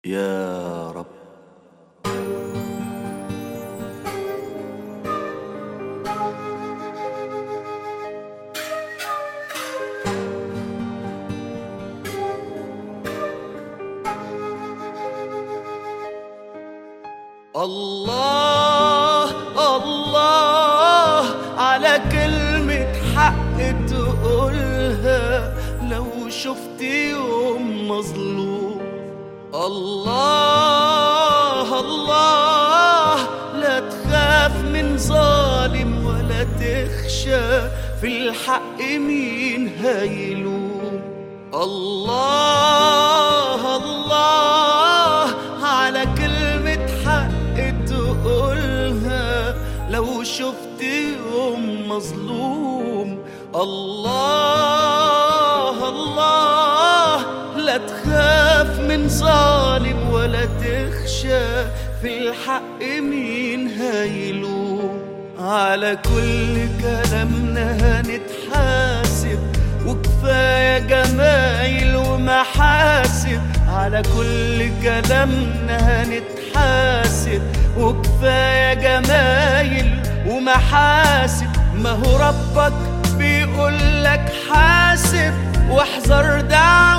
يا رب. الله الله على كلمة حق تقولها لو شفت يوم مظلوم. الله الله لا تخاف من ظالم ولا تخشى في الحق مين هيلوم. الله الله على كلمة حق تقولها لو شفت يوم مظلوم. الله الله لا تخاف من ظالم ولا تخشى في الحق مين هيلوم. على كل كلامنا هنتحاسب وكفاية جمايل ومحاسب. على كل كلامنا هنتحاسب وكفاية جمايل ومحاسب. ما هو ربك بيقولك حاسب واحذر دعوة